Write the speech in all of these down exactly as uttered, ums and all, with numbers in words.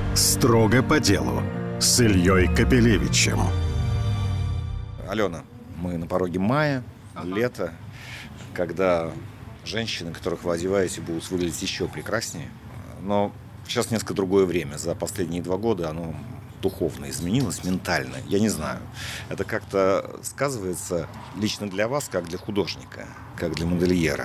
Строго по делу с Ильей Капелевичем. Алена, мы на пороге мая, ага. лето, когда женщины, которых вы одеваете, будут выглядеть еще прекраснее. Но сейчас несколько другое время. За последние два года оно духовно изменилось, ментально. Я не знаю. Это как-то сказывается лично для вас, как для художника, как для модельера?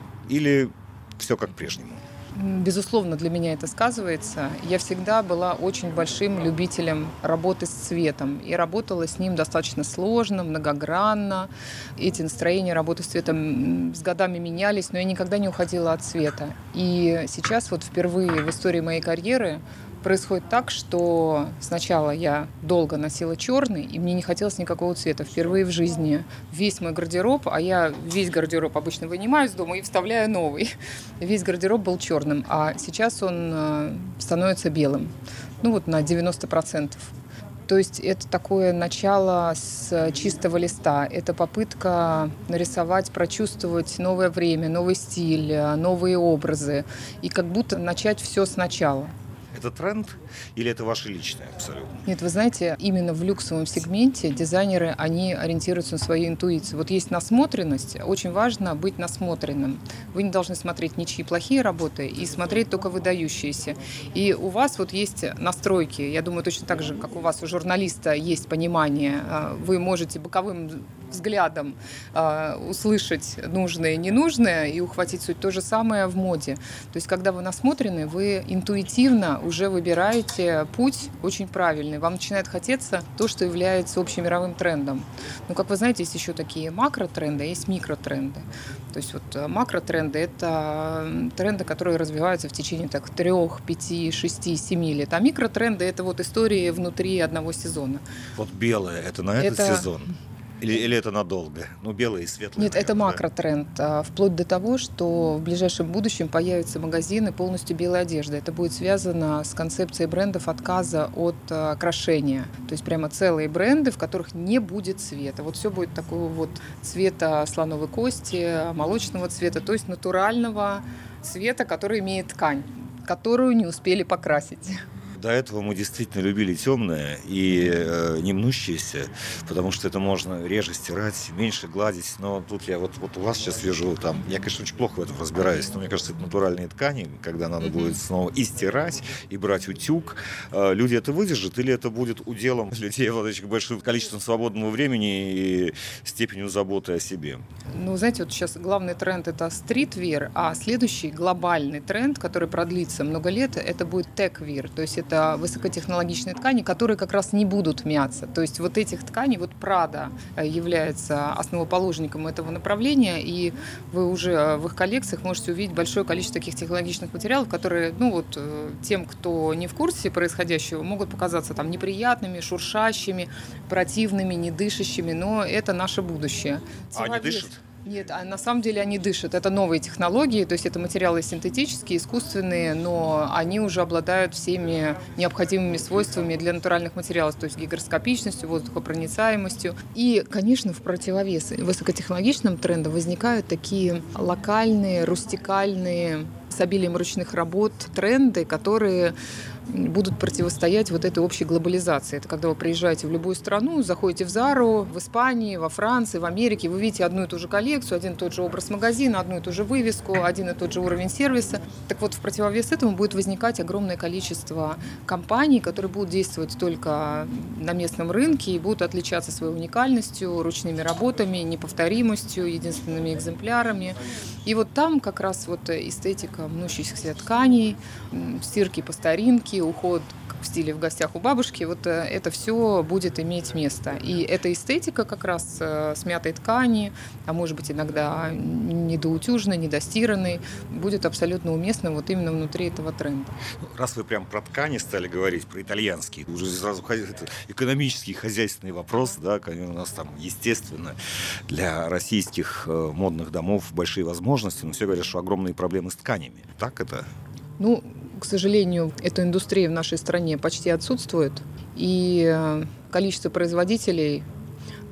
Или все как прежнему? Безусловно, для меня это сказывается. Я всегда была очень большим любителем работы с цветом. И работала с ним достаточно сложно, многогранно. Эти настроения работы с цветом с годами менялись, но я никогда не уходила от цвета. И сейчас вот впервые в истории моей карьеры происходит так, что сначала я долго носила черный, и мне не хотелось никакого цвета. Впервые в жизни весь мой гардероб, а я весь гардероб обычно вынимаю из дома и вставляю новый. Весь гардероб был черным, а сейчас он становится белым. Ну вот на девяносто процентов. То есть это такое начало с чистого листа. Это попытка нарисовать, прочувствовать новое время, новый стиль, новые образы. И как будто начать все сначала. Это тренд или это ваше личное абсолютно? Нет, вы знаете, именно в люксовом сегменте дизайнеры, они ориентируются на свою интуицию. Вот есть насмотренность, очень важно быть насмотренным. Вы не должны смотреть ничьи плохие работы и смотреть только выдающиеся. И у вас вот есть настройки, я думаю, точно так же, как у вас, у журналиста, есть понимание. Вы можете боковым взглядом э, услышать нужное и ненужное и ухватить суть. То же самое в моде. То есть, когда вы насмотрены, вы интуитивно уже выбираете путь очень правильный. Вам начинает хотеться то, что является общемировым трендом. Но, как вы знаете, есть еще такие макротренды, а есть микротренды. То есть вот макротренды – это тренды, которые развиваются в течение так, трех, пяти, шести, семи лет. А микротренды – это вот истории внутри одного сезона. Вот белое – это на этот это... сезон? Или, или это надолго? Ну, белое и светлое. Нет, наверное, это макротренд. Да? Вплоть до того, что в ближайшем будущем появятся магазины полностью белой одежды. Это будет связано с концепцией брендов отказа от окрашения. То есть прямо целые бренды, в которых не будет цвета. Вот все будет такого вот цвета слоновой кости, молочного цвета, то есть натурального цвета, который имеет ткань, которую не успели покрасить. До этого мы действительно любили темное и э, не мнущееся, потому что это можно реже стирать, меньше гладить. Но тут я вот, вот у вас сейчас вижу, там, я, конечно, очень плохо в этом разбираюсь, но мне кажется, это натуральные ткани, когда надо будет снова и стирать, и брать утюг. Э, люди это выдержат, или это будет уделом людей, владеющих большим количеством свободного времени и степенью заботы о себе? Ну, знаете, вот сейчас главный тренд – это стритвир, а следующий глобальный тренд, который продлится много лет, это будет тек-вир, то есть это высокотехнологичные ткани, которые как раз не будут мяться. То есть вот этих тканей, вот Prada является основоположником этого направления, и вы уже в их коллекциях можете увидеть большое количество таких технологичных материалов, которые, ну вот, тем, кто не в курсе происходящего, могут показаться там неприятными, шуршащими, противными, недышащими, но это наше будущее. А они дышат? Нет, а на самом деле они дышат. Это новые технологии, то есть это материалы синтетические, искусственные, но они уже обладают всеми необходимыми свойствами для натуральных материалов, то есть гигроскопичностью, воздухопроницаемостью. И, конечно, в противовес высокотехнологичным трендам возникают такие локальные, рустикальные, с обилием ручных работ тренды, которые будут противостоять вот этой общей глобализации. Это когда вы приезжаете в любую страну, заходите в Зару, в Испании, во Франции, в Америке, вы видите одну и ту же коллекцию, один и тот же образ магазина, одну и ту же вывеску, один и тот же уровень сервиса. Так вот, в противовес этому будет возникать огромное количество компаний, которые будут действовать только на местном рынке и будут отличаться своей уникальностью, ручными работами, неповторимостью, единственными экземплярами. И вот там как раз вот эстетика мнущихся тканей, стирки по старинке, уход в стиле «в гостях у бабушки», вот это все будет иметь место. И эта эстетика как раз смятой ткани, а может быть иногда недоутюженной, недостиранной, будет абсолютно уместна вот именно внутри этого тренда. Раз вы прям про ткани стали говорить, про итальянские, уже сразу это экономический, хозяйственный вопрос, да, у нас там, естественно, для российских модных домов большие возможности, но все говорят, что огромные проблемы с тканями. Так это? Ну, к сожалению, эта индустрия в нашей стране почти отсутствует, и количество производителей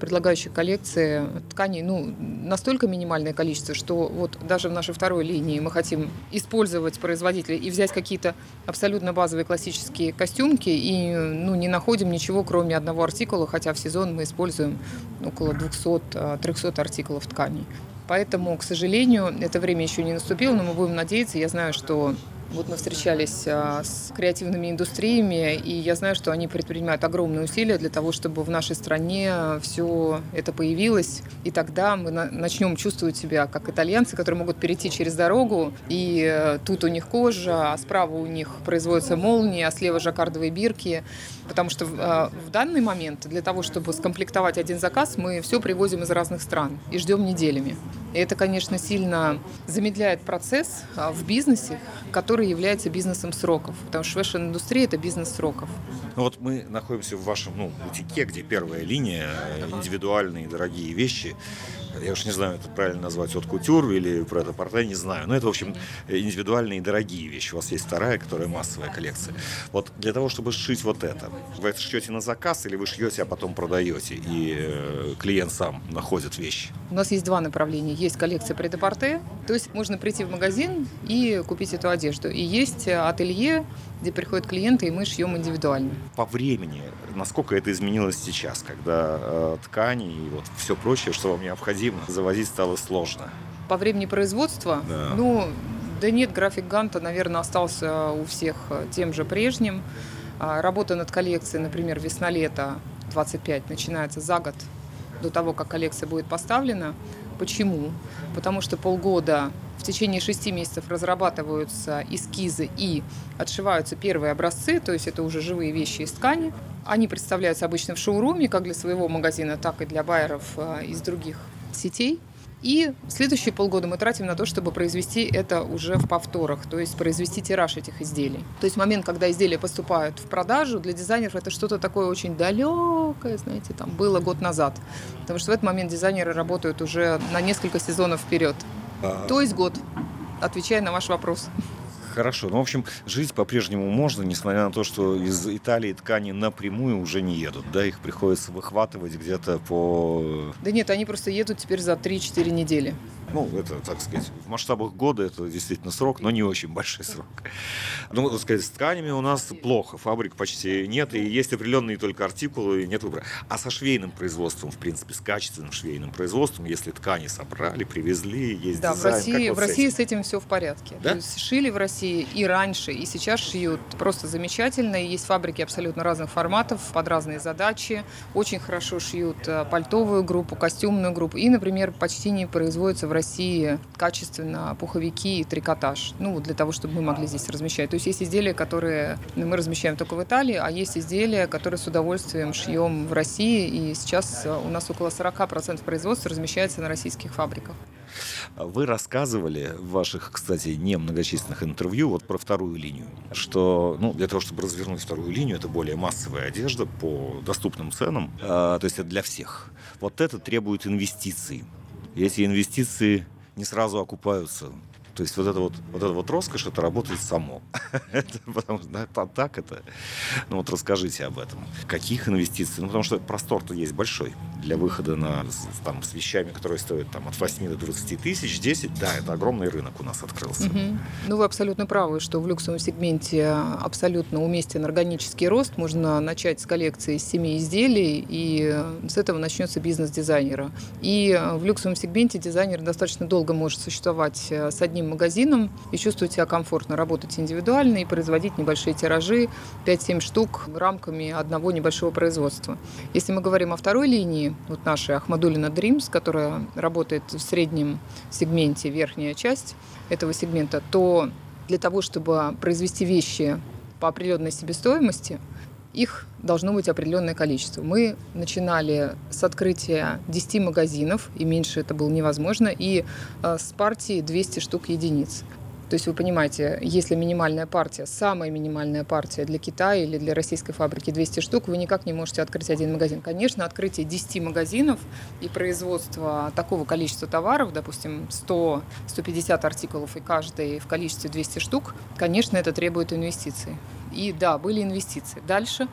предлагающих коллекции тканей, ну, настолько минимальное количество, что вот даже в нашей второй линии мы хотим использовать производителей и взять какие-то абсолютно базовые классические костюмки и, ну, не находим ничего, кроме одного артикула, хотя в сезон мы используем около двухсот-трехсот артикулов тканей. Поэтому, к сожалению, это время еще не наступило, но мы будем надеяться. Я знаю, что вот мы встречались с креативными индустриями, и я знаю, что они предпринимают огромные усилия для того, чтобы в нашей стране все это появилось. И тогда мы начнем чувствовать себя как итальянцы, которые могут перейти через дорогу, и тут у них кожа, а справа у них производятся молнии, а слева жаккардовые бирки. Потому что в данный момент для того, чтобы скомплектовать один заказ, мы все привозим из разных стран и ждем неделями. И это, конечно, сильно замедляет процесс в бизнесе, который является бизнесом сроков. Потому что фэшн-индустрия – это бизнес сроков. Ну вот мы находимся в вашем ну, бутике, где первая линия, индивидуальные дорогие вещи. Я уж не знаю, это правильно назвать от кутюр или про это порте, не знаю. Но это, в общем, индивидуальные дорогие вещи. У вас есть вторая, которая массовая коллекция. Вот для того, чтобы сшить вот это, вы это шьете на заказ или вы шьете, а потом продаете, и э, клиент сам находит вещи? У нас есть два направления. Есть коллекция прет-а-порте, то есть можно прийти в магазин и купить эту одежду. И есть ателье, где приходят клиенты, и мы шьем индивидуально. По времени, насколько это изменилось сейчас, когда э, ткани и вот все прочее, что вам необходимо, завозить стало сложно? По времени производства? Да. Ну, да нет, график Ганта, наверное, остался у всех тем же прежним. Работа над коллекцией, например, весна-лето двадцать пять начинается за год до того, как коллекция будет поставлена. Почему? Потому что полгода, в течение шести месяцев разрабатываются эскизы и отшиваются первые образцы, то есть это уже живые вещи из ткани. Они представляются обычно в шоуруме, как для своего магазина, так и для байеров из других сетей. И следующие полгода мы тратим на то, чтобы произвести это уже в повторах, то есть произвести тираж этих изделий. То есть момент, когда изделия поступают в продажу, для дизайнеров это что-то такое очень далекое, знаете, там было год назад. Потому что в этот момент дизайнеры работают уже на несколько сезонов вперед. А... То есть год, отвечая на ваш вопрос. Хорошо. Ну, в общем, жить по-прежнему можно, несмотря на то, что из Италии ткани напрямую уже не едут. Да, их приходится выхватывать где-то по... Да нет, они просто едут теперь за три-четыре недели. Ну, это, так сказать, в масштабах года это действительно срок, но не очень большой срок. Ну, так сказать, с тканями у нас плохо, фабрик почти нет, и есть определенные только артикулы, и нет выбора. А со швейным производством, в принципе, с качественным швейным производством, если ткани собрали, привезли, есть да, дизайн. В России, вот в России с этим все в порядке. Да? То есть шили в России и раньше, и сейчас шьют просто замечательно. И есть фабрики абсолютно разных форматов, под разные задачи. Очень хорошо шьют пальтовую группу, костюмную группу. И, например, почти не производится в России качественно пуховики и трикотаж. Ну, для того, чтобы мы могли здесь размещать. То есть есть изделия, которые мы размещаем только в Италии, а есть изделия, которые с удовольствием шьем в России. И сейчас у нас около сорок процентов производства размещается на российских фабриках. Вы рассказывали в ваших, кстати, немногочисленных интервью вот про вторую линию, что ну, для того, чтобы развернуть вторую линию, это более массовая одежда по доступным ценам, э, то есть это для всех. Вот это требует инвестиций. И эти инвестиции не сразу окупаются. То есть вот это вот, вот это вот роскошь, это работает само. это, потому что да, так это. Ну вот расскажите об этом. Каких инвестиций? Ну потому что простор-то есть большой для выхода на, там, с вещами, которые стоят там, от восьми до двадцати тысяч, десять. Да, это огромный рынок у нас открылся. Угу. Ну вы абсолютно правы, что в люксовом сегменте абсолютно уместен органический рост. Можно начать с коллекции из семи изделий, и с этого начнется бизнес дизайнера. И в люксовом сегменте дизайнер достаточно долго может существовать с одним магазином и чувствовать себя комфортно, работать индивидуально и производить небольшие тиражи, пять-семь штук рамками одного небольшого производства. Если мы говорим о второй линии, вот наша Ахмадуллина Dreams, которая работает в среднем сегменте, верхняя часть этого сегмента, то для того, чтобы произвести вещи по определенной себестоимости, их должно быть определенное количество. Мы начинали с открытия десяти магазинов, и меньше это было невозможно, и с партии двести штук единиц. То есть вы понимаете, если минимальная партия, самая минимальная партия для Китая или для российской фабрики двести штук, вы никак не можете открыть один магазин. Конечно, открытие десяти магазинов и производство такого количества товаров, допустим, сто - сто пятьдесят артикулов и каждый в количестве двести штук, конечно, это требует инвестиций. И да, были инвестиции. Дальше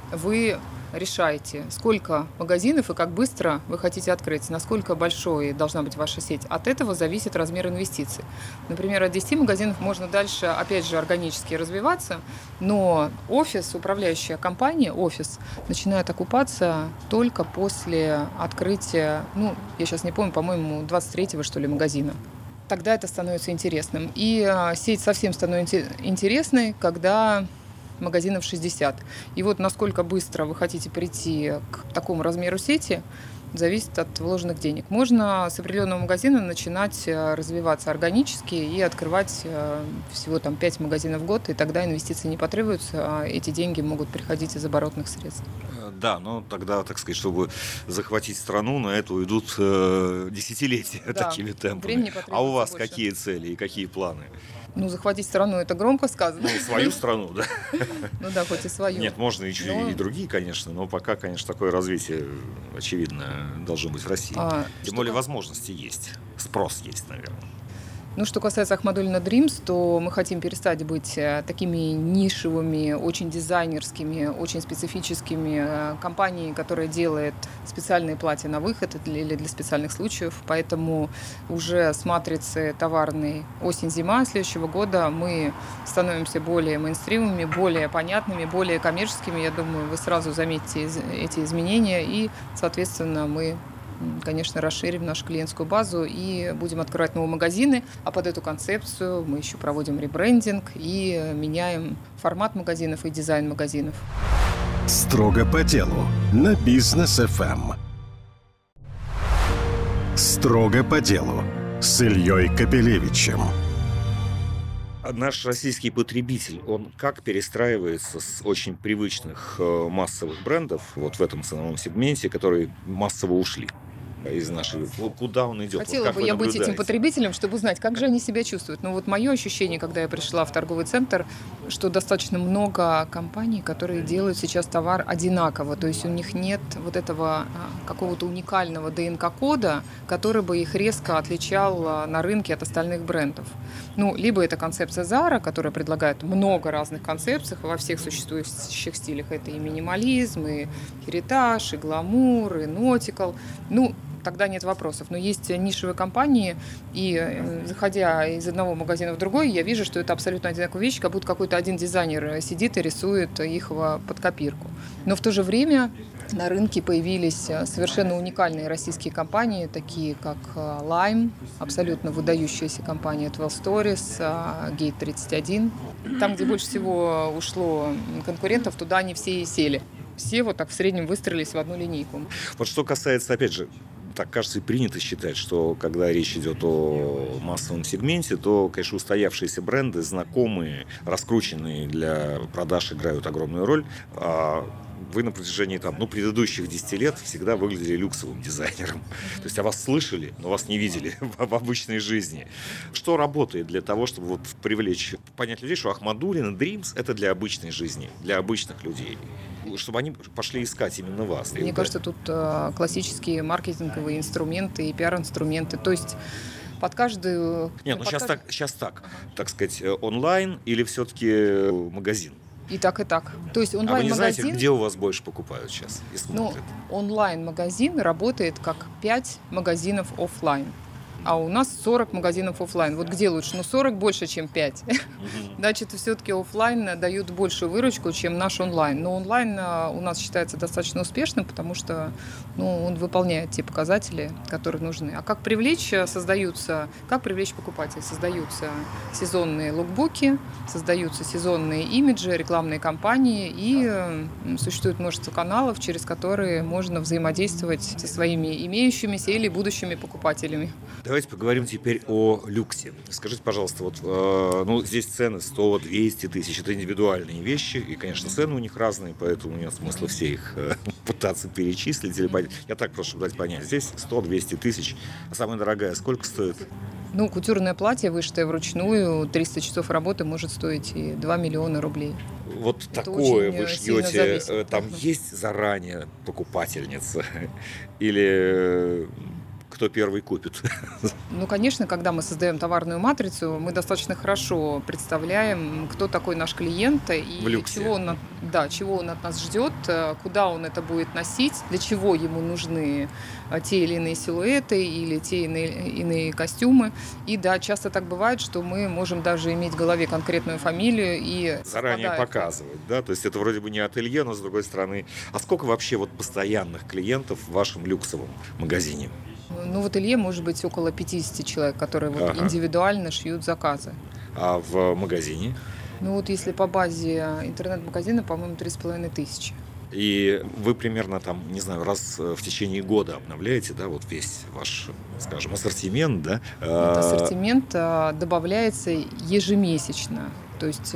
вы решаете, сколько магазинов и как быстро вы хотите открыть, насколько большой должна быть ваша сеть. От этого зависит размер инвестиций. Например, от десяти магазинов можно дальше, опять же, органически развиваться, но офис, управляющая компания, офис, начинает окупаться только после открытия, ну, я сейчас не помню, по-моему, двадцать третьего, что ли, магазина. Тогда это становится интересным. И а, сеть совсем становится интересной, когда магазинов шестьдесят. И вот насколько быстро вы хотите прийти к такому размеру сети, зависит от вложенных денег. Можно с определенного магазина начинать развиваться органически и открывать всего там пять магазинов в год, и тогда инвестиции не потребуются, а эти деньги могут приходить из оборотных средств. Да, но тогда, так сказать, чтобы захватить страну, на это уйдут э, десятилетия да, такими темпами. А у вас больше. Какие цели и какие планы? Ну, захватить страну, это громко сказано. Ну, свою страну, да. Ну да, хоть и свою. Нет, можно и, но... и другие, конечно, но пока, конечно, такое развитие, очевидно, должно быть в России. А, Тем более как... возможности есть, спрос есть, наверное. Ну, что касается Ахмадуллина Dreams, то мы хотим перестать быть такими нишевыми, очень дизайнерскими, очень специфическими компаниями, которая делает специальные платья на выход или для специальных случаев. Поэтому уже с матрицей товарной осень-зима следующего года мы становимся более мейнстримовыми, более понятными, более коммерческими. Я думаю, вы сразу заметите эти изменения, и, соответственно, мы... конечно, расширим нашу клиентскую базу и будем открывать новые магазины. А под эту концепцию мы еще проводим ребрендинг и меняем формат магазинов и дизайн магазинов. Строго по делу на Бизнес эф эм. Строго по делу с Ильей Капелевичем. Наш российский потребитель, он как перестраивается с очень привычных массовых брендов вот в этом ценовом сегменте, которые массово ушли из нашей... Куда он идет? Хотела вот бы я быть этим потребителем, чтобы узнать, как же они себя чувствуют. Но вот мое ощущение, когда я пришла в торговый центр, что достаточно много компаний, которые делают сейчас товар одинаково. То есть у них нет вот этого какого-то уникального ДНК-кода, который бы их резко отличал на рынке от остальных брендов. Ну, либо это концепция Zara, которая предлагает много разных концепций во всех существующих стилях. Это и минимализм, и херитаж, и гламур, и нотикал. Ну, тогда нет вопросов. Но есть нишевые компании, и заходя из одного магазина в другой, я вижу, что это абсолютно одинаковые вещи, как будто какой-то один дизайнер сидит и рисует их под копирку. Но в то же время на рынке появились совершенно уникальные российские компании, такие как Lime, абсолютно выдающаяся компания twelve stories, Gate тридцать один. Там, где больше всего ушло конкурентов, туда они все и сели. Все вот так в среднем выстроились в одну линейку. Вот что касается, опять же, так кажется и принято считать, что когда речь идет о массовом сегменте, то, конечно, устоявшиеся бренды, знакомые, раскрученные для продаж играют огромную роль. А вы на протяжении там, ну, предыдущих десяти лет всегда выглядели люксовым дизайнером. То есть о вас слышали, но вас не видели в обычной жизни. Что работает для того, чтобы вот привлечь, понять людей, что Ахмадуллина Dreams — это для обычной жизни, для обычных людей? Чтобы они пошли искать именно вас. Мне кажется, тут э, классические маркетинговые инструменты и пиар-инструменты. То есть под каждую... Нет, ну сейчас, каждый... так, сейчас так, так сказать, онлайн или все-таки магазин? И так, и так. То есть онлайн-магазин... А вы не знаете, где у вас больше покупают сейчас и смотрят? Ну, онлайн-магазин работает как пять магазинов офлайн. А у нас сорок магазинов офлайн. Вот где лучше? Ну, сорок больше, чем пять. Mm-hmm. Значит, все-таки офлайн дают большую выручку, чем наш онлайн. Но онлайн у нас считается достаточно успешным, потому что ну, он выполняет те показатели, которые нужны. А как привлечь? Создаются, как привлечь покупателей? Создаются сезонные лукбуки, создаются сезонные имиджи, рекламные кампании, и существует множество каналов, через которые можно взаимодействовать со своими имеющимися или будущими покупателями. Давайте поговорим теперь о люксе. Скажите, пожалуйста, вот, э, ну, здесь цены сто-двести тысяч, это индивидуальные вещи, и, конечно, цены у них разные, поэтому нет смысла все их э, пытаться перечислить или понять. Я так просто, чтобы дать понять. Здесь сто-двести тысяч, а самая дорогая сколько стоит? Ну, кутюрное платье, вышитое вручную, триста часов работы может стоить и два миллиона рублей. Вот это такое вы шьете, там есть заранее покупательница? Или... кто первый купит. Ну, конечно, когда мы создаем товарную матрицу, мы достаточно хорошо представляем, кто такой наш клиент и чего он, да, чего он от нас ждет, куда он это будет носить, для чего ему нужны те или иные силуэты или те иные, иные костюмы. И да, часто так бывает, что мы можем даже иметь в голове конкретную фамилию и заранее показывать, да? То есть это вроде бы не ателье, но с другой стороны. А сколько вообще вот постоянных клиентов в вашем люксовом магазине? Ну, в ателье может быть около пятьдесят человек, которые вот ага. индивидуально шьют заказы. А в магазине? Ну, вот если по базе интернет-магазина, по-моему, три с половиной тысячи. И вы примерно там, не знаю, раз в течение года обновляете, да, вот весь ваш, скажем, ассортимент, да? Этот ассортимент добавляется ежемесячно. То есть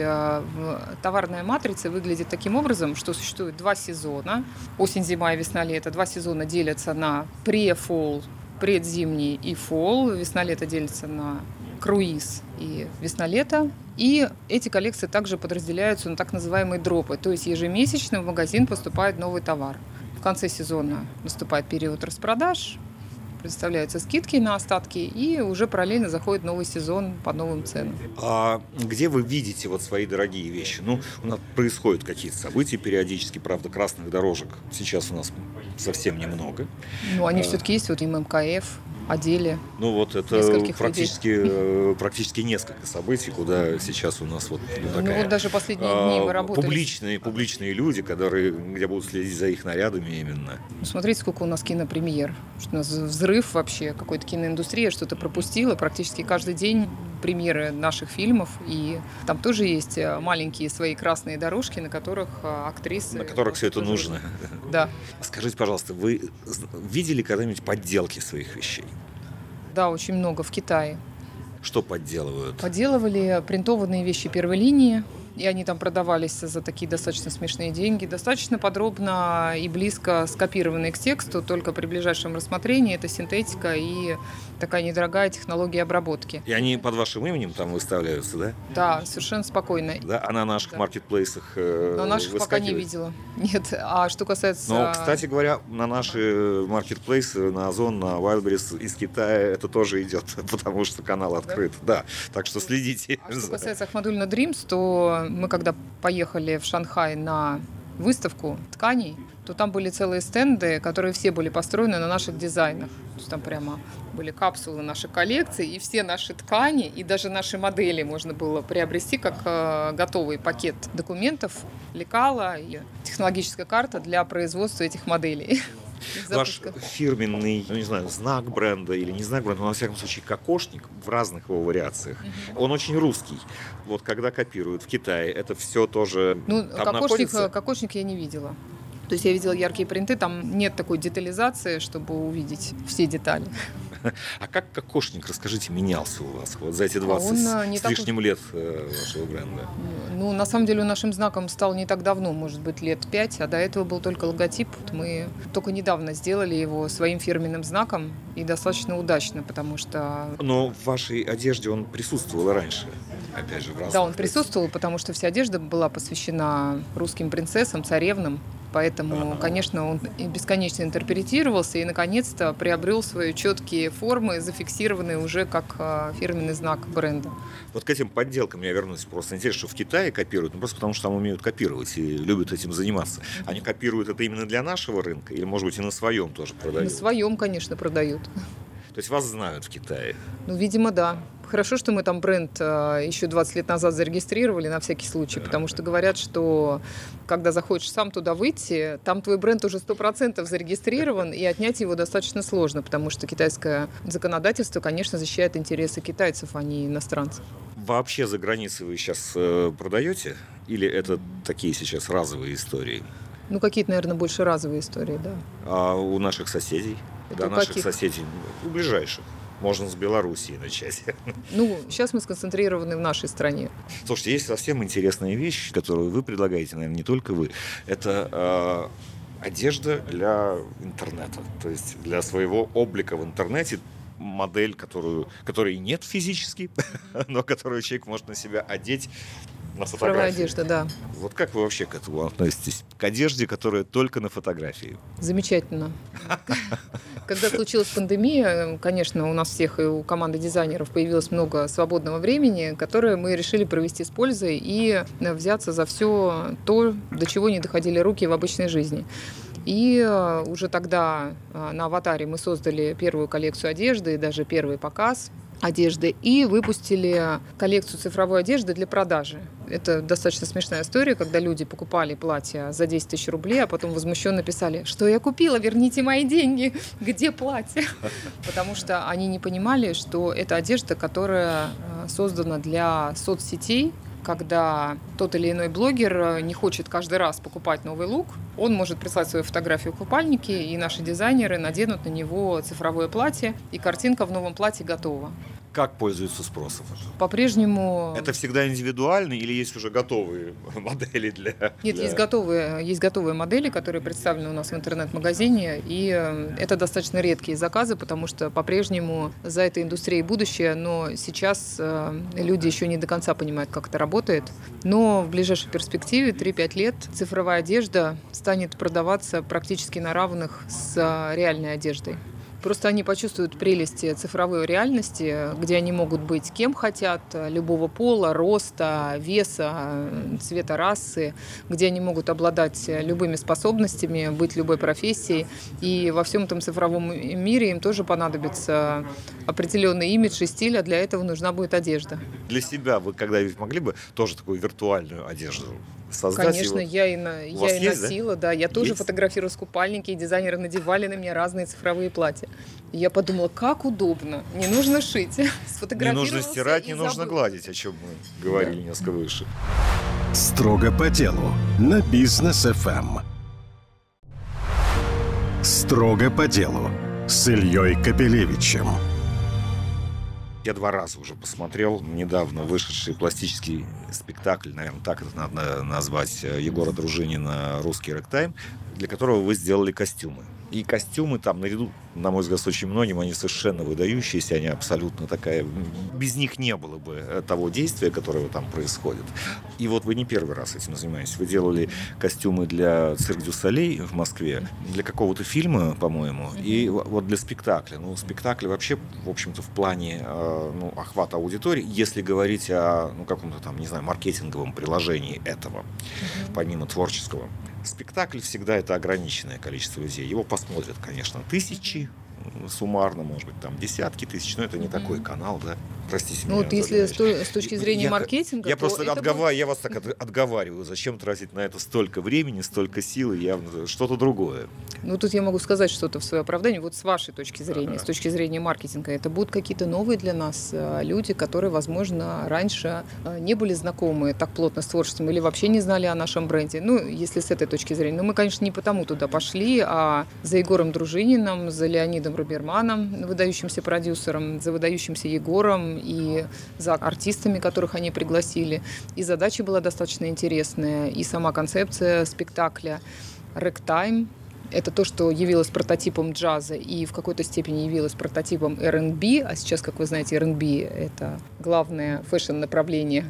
товарная матрица выглядит таким образом, что существует два сезона. Осень, зима и весна-лето. Два сезона делятся на пре-фолл, предзимний и фолл. Весна-лето делится на круиз и весна-лето. И эти коллекции также подразделяются на так называемые дропы. То есть ежемесячно в магазин поступает новый товар. В конце сезона наступает период распродаж, представляются скидки на остатки, и уже параллельно заходит новый сезон по новым ценам. А где вы видите вот свои дорогие вещи? Ну, у нас происходят какие-то события периодически, правда, красных дорожек сейчас у нас совсем немного. Ну, они а... все-таки есть, вот и МКФ, Одели. Ну, вот это практически, практически несколько событий, куда сейчас у нас вот такая... Ну, вот даже последние дни мы работали. Публичные, публичные люди, которые, где будут следить за их нарядами именно. Ну, смотрите, сколько у нас кинопремьер. Что у нас взрыв вообще, какой-то киноиндустрия, что-то пропустила. Практически каждый день премьеры наших фильмов. И там тоже есть маленькие свои красные дорожки, на которых актрисы... На которых все это нужно. Да. Скажите, пожалуйста, вы видели когда-нибудь подделки своих вещей? Да, очень много в Китае. Что подделывают? Подделывали принтованные вещи первой линии, и они там продавались за такие достаточно смешные деньги. Достаточно подробно и близко скопированные к тексту, только при ближайшем рассмотрении это синтетика и такая недорогая технология обработки. И они под вашим именем там выставляются, да? Да, совершенно спокойно. Да, а на наших да. маркетплейсах э, На наших пока не видела. Нет, а что касается... Но, кстати говоря, на наши маркетплейсы, на Озон, на Wildberries из Китая это тоже идет, потому что канал открыт. Да, да. Так что следите. А что касается Ахмадуллина Dreams, то мы когда поехали в Шанхай на выставку тканей, то там были целые стенды, которые все были построены на наших дизайнах. То есть там прямо были капсулы нашей коллекции, и все наши ткани, и даже наши модели можно было приобрести как э, готовый пакет документов, лекала и технологическая карта для производства этих моделей. Ваш фирменный, ну, не знаю, знак бренда или не знак бренда, но, во всяком случае, кокошник в разных его вариациях, mm-hmm. он очень русский. Вот когда копируют в Китае, это все тоже ну, там кокошник, находится? Кокошник я не видела. То есть я видела яркие принты, там нет такой детализации, чтобы увидеть все детали. А как кокошник, расскажите, менялся у вас вот за эти двадцать с так... лишним лет вашего бренда? Ну, на самом деле, нашим знаком стал не так давно, может быть, лет пять, а до этого был только логотип. Мы только недавно сделали его своим фирменным знаком и достаточно удачно, потому что... Но в вашей одежде он присутствовал раньше, опять же, в разных... Да, он присутствовал, потому что вся одежда была посвящена русским принцессам, царевнам. Поэтому, конечно, он бесконечно интерпретировался и, наконец-то, приобрел свои четкие формы, зафиксированные уже как фирменный знак бренда. Вот к этим подделкам я вернусь. Просто интересно, что в Китае копируют, ну просто потому что там умеют копировать и любят этим заниматься. Они копируют это именно для нашего рынка или, может быть, и на своем тоже продают? На своем, конечно, продают. То есть вас знают в Китае? Ну, видимо, да. Хорошо, что мы там бренд еще двадцать лет назад зарегистрировали на всякий случай, потому что говорят, что когда захочешь сам туда выйти, там твой бренд уже сто процентов зарегистрирован, и отнять его достаточно сложно, потому что китайское законодательство, конечно, защищает интересы китайцев, а не иностранцев. Вообще за границей вы сейчас э, продаете? Или это такие сейчас разовые истории? Ну, какие-то, наверное, больше разовые истории, да. А у наших соседей? Это да, у наших каких? соседей, у ближайших. Можно с Белоруссией начать. Ну, сейчас мы сконцентрированы в нашей стране. Слушайте, есть совсем интересная вещь, которую вы предлагаете, наверное, не только вы. Это э, одежда для интернета. То есть для своего облика в интернете. Модель, которую, которой нет физически, но которую человек может на себя одеть На Цифровая фотографии. одежда, да. Вот как вы вообще к этому относитесь? К одежде, которая только на фотографии? Замечательно. Когда случилась пандемия, конечно, у нас всех и у команды дизайнеров появилось много свободного времени, которое мы решили провести с пользой и взяться за все то, до чего не доходили руки в обычной жизни. И уже тогда на «Аватаре» мы создали первую коллекцию одежды и даже первый показ одежды и выпустили коллекцию цифровой одежды для продажи. Это достаточно смешная история, когда люди покупали платья за десять тысяч рублей, а потом возмущенно писали, что я купила, верните мои деньги, где платье? Потому что они не понимали, что это одежда, которая создана для соцсетей, когда тот или иной блогер не хочет каждый раз покупать новый лук, он может прислать свою фотографию в купальнике, и наши дизайнеры наденут на него цифровое платье, и картинка в новом платье готова. Как пользуются спросом? По-прежнему... Это всегда индивидуально или есть уже готовые модели для... Нет, для... есть готовые, есть готовые модели, которые представлены у нас в интернет-магазине, и это достаточно редкие заказы, потому что по-прежнему за этой индустрией будущее, но сейчас люди еще не до конца понимают, как это работает. Но в ближайшей перспективе, три-пять лет, цифровая одежда станет продаваться практически на равных с реальной одеждой. Просто они почувствуют прелести цифровой реальности, где они могут быть кем хотят, любого пола, роста, веса, цвета расы, где они могут обладать любыми способностями, быть любой профессией. И во всем этом цифровом мире им тоже понадобится определенный имидж и стиль, а для этого нужна будет одежда. Для себя вы когда-нибудь могли бы тоже такую виртуальную одежду создать? Конечно, его? я и, на, я и есть, носила, да? Да, я есть? тоже фотографирую с купальники, и дизайнеры надевали на меня разные цифровые платья. И я подумала, как удобно, не нужно шить. Не нужно стирать, не нужно гладить, о чем мы говорили да. несколько выше. Строго по делу на Бизнес эф эм. Строго по делу с Ильей Капелевичем. Я два раза уже посмотрел недавно вышедший пластический спектакль, наверное, так это надо назвать, Егора Дружинина «Русский рэктайм», для которого вы сделали костюмы. И костюмы там, наряду, на мой взгляд, с очень многим, они совершенно выдающиеся, они абсолютно такая... Без них не было бы того действия, которое там происходит. И вот вы не первый раз этим занимаетесь. Вы делали костюмы для «Цирк дю Солей» в Москве, для какого-то фильма, по-моему, и вот для спектакля. Ну, спектакль вообще, в общем-то, в плане ну, охвата аудитории, если говорить о ну, каком-то там, не знаю, маркетинговом приложении этого, mm-hmm. помимо творческого. Спектакль всегда это ограниченное количество людей. Его посмотрят, конечно, тысячи, суммарно, может быть, там десятки тысяч, но это не mm-hmm. такой канал, да. Простите ну, меня. Вот если с, с точки зрения я, маркетинга... Я просто отговар... будет... я вас так отговариваю. Зачем тратить на это столько времени, столько сил, явно что-то другое. Ну, тут я могу сказать что-то в свое оправдание. Вот с вашей точки зрения, ага. с точки зрения маркетинга, это будут какие-то новые для нас люди, которые, возможно, раньше не были знакомы так плотно с творчеством или вообще не знали о нашем бренде. Ну, если с этой точки зрения. Но мы, конечно, не потому туда пошли, а за Егором Дружининым, за Леонидом Руберманом, выдающимся продюсером, за выдающимся Егором и за артистами, которых они пригласили. И задача была достаточно интересная, и сама концепция спектакля «Рэктайм». Это то, что явилось прототипом джаза и в какой-то степени явилось прототипом эр энд би, а сейчас, как вы знаете, эр энд би – это главное фэшн-направление.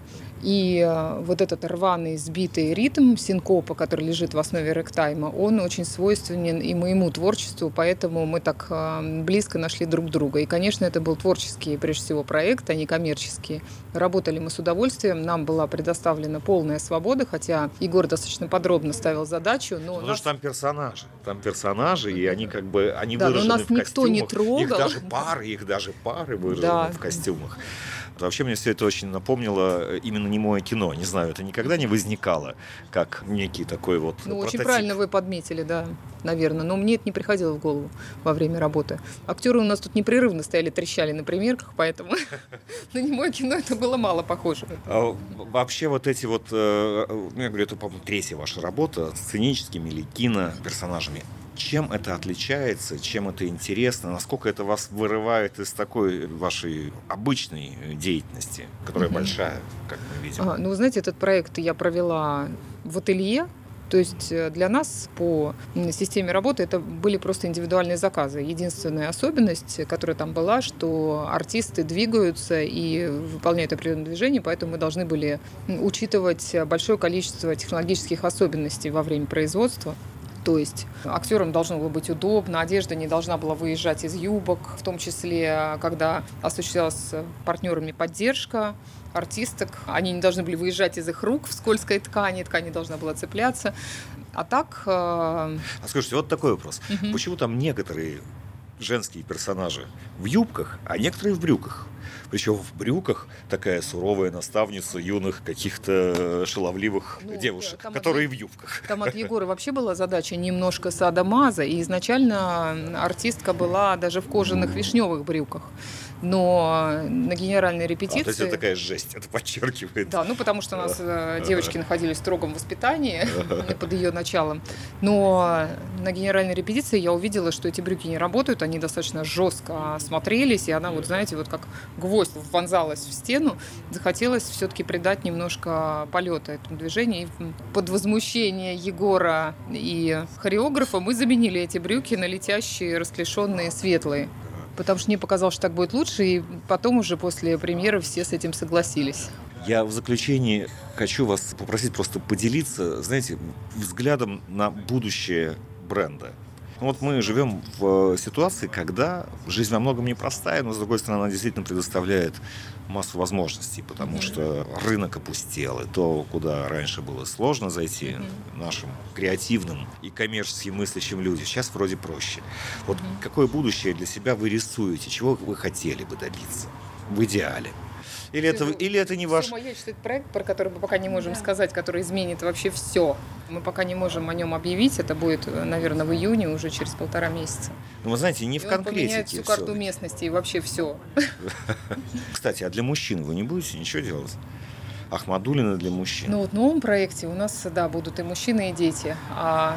И вот этот рваный, сбитый ритм синкопа, который лежит в основе рэктайма, он очень свойственен и моему творчеству, поэтому мы так близко нашли друг друга. И, конечно, это был творческий, прежде всего, проект, а не коммерческий. Работали мы с удовольствием, нам была предоставлена полная свобода, хотя Егор достаточно подробно ставил задачу. Но Потому нас... что там персонажи, там персонажи, и они как бы они да, выражены но нас в никто костюмах. не трогал. Их даже пары, их даже пары выражены да. в костюмах. Вообще мне все это очень напомнило именно немое кино. Не знаю, это никогда не возникало как некий такой вот Ну, прототип. очень правильно вы подметили, да, наверное. Но мне это не приходило в голову во время работы. Актеры у нас тут непрерывно стояли, трещали на примерках, поэтому на немое кино это было мало похоже. Вообще вот эти вот, ну, я говорю, это, по-моему, третья ваша работа с сценическими или киноперсонажами. Чем это отличается, чем это интересно, насколько это вас вырывает из такой вашей обычной деятельности, которая mm-hmm. большая, как мы видим? А, ну, вы знаете, этот проект я провела в ателье, То есть для нас по системе работы это были просто индивидуальные заказы. Единственная особенность, которая там была, что артисты двигаются и выполняют определенные движения, поэтому мы должны были учитывать большое количество технологических особенностей во время производства. То есть актерам должно было быть удобно, одежда не должна была выезжать из юбок, в том числе, когда осуществлялась с партнерами поддержка артисток. Они не должны были выезжать из их рук в скользкой ткани, ткань не должна была цепляться. А так... А скажите, вот такой вопрос. Угу. Почему там некоторые женские персонажи в юбках, а некоторые в брюках? Причем в брюках такая суровая наставница юных каких-то шаловливых ну, девушек, которые от, в юбках. Там от Егора вообще была задача немножко садомаза, и изначально артистка была даже в кожаных вишневых брюках. Но на генеральной репетиции... А, то есть это такая жесть, это подчеркивает. Да, ну потому что у нас девочки находились в строгом воспитании под ее началом. Но на генеральной репетиции я увидела, что эти брюки не работают, они достаточно жестко смотрелись, и она, вот знаете, вот как гвоздь вонзалась в стену. Захотелось все-таки придать немножко полета этому движению. И под возмущение Егора и хореографа мы заменили эти брюки на летящие, расклешенные, светлые. Потому что мне показалось, что так будет лучше, и потом уже после премьеры все с этим согласились. Я в заключении хочу вас попросить просто поделиться, знаете, взглядом на будущее бренда. Вот мы живем в ситуации, когда жизнь во многом непростая, но, с другой стороны, она действительно предоставляет массу возможностей, потому mm-hmm. что рынок опустел, и то, куда раньше было сложно зайти mm-hmm. нашим креативным и коммерчески мыслящим людям, сейчас вроде проще. Вот mm-hmm. какое будущее для себя вы рисуете, чего вы хотели бы добиться в идеале? Или это, или это не ваш... Я считаю, это проект, про который мы пока не можем сказать, который изменит вообще все. Мы пока не можем о нем объявить. Это будет, наверное, в июне, уже через полтора месяца. Ну, вы знаете, не в конкретике. Он поменяет всю карту местности и вообще все. Кстати, а для мужчин вы не будете ничего делать? Ахмадуллина для мужчин. Ну, вот в новом проекте у нас, да, будут и мужчины, и дети. А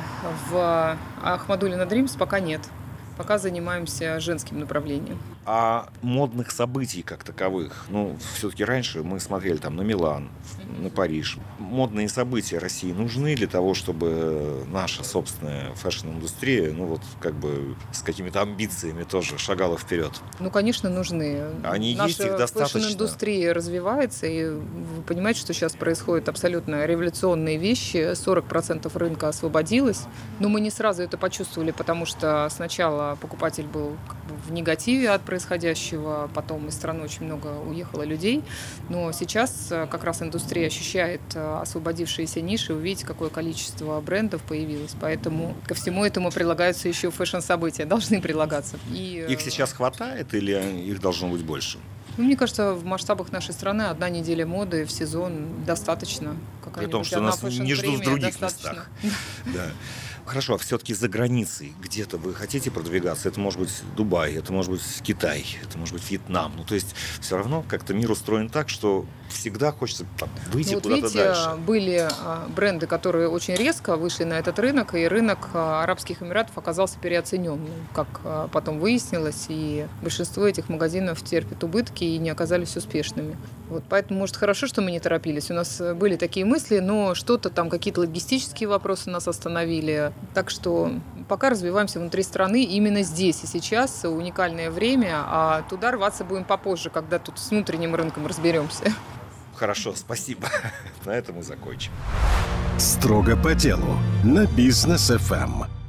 в Ахмадуллина Dreams пока нет. Пока занимаемся женским направлением. А модных событий как таковых, ну, все-таки раньше мы смотрели там на Милан, на Париж. Модные события России нужны для того, чтобы наша собственная фэшн-индустрия, ну, вот как бы с какими-то амбициями тоже шагала вперед? Ну, конечно, нужны. Они наша есть, их достаточно. Наша фэшн-индустрия развивается, и вы понимаете, что сейчас происходят абсолютно революционные вещи. сорок процентов рынка освободилось. Но мы не сразу это почувствовали, потому что сначала покупатель был как бы в негативе от происходящего, потом из страны очень много уехало людей, но сейчас как раз индустрия ощущает освободившиеся ниши, вы видите, какое количество брендов появилось, поэтому ко всему этому прилагаются еще фэшн-события, должны прилагаться. И... Их сейчас хватает или их должно быть больше? Ну, мне кажется, в масштабах нашей страны одна неделя моды в сезон достаточно. При том, что нас не ждут в других местах. Да. Хорошо, а все-таки за границей где-то вы хотите продвигаться? Это может быть Дубай, это может быть Китай, это может быть Вьетнам. Ну, то есть все равно как-то мир устроен так, что всегда хочется там, выйти ну, вот куда-то видите, дальше. Были бренды, которые очень резко вышли на этот рынок, и рынок Арабских Эмиратов оказался переоценен. Как потом выяснилось, и большинство этих магазинов терпят убытки и не оказались успешными. Вот, поэтому, может, хорошо, что мы не торопились. У нас были такие мысли, но что-то там, какие-то логистические вопросы нас остановили. Так что пока развиваемся внутри страны именно здесь и сейчас. Уникальное время, а туда рваться будем попозже, когда тут с внутренним рынком разберемся. Хорошо, спасибо. На этом мы закончим. Строго по делу на Бизнес эф эм.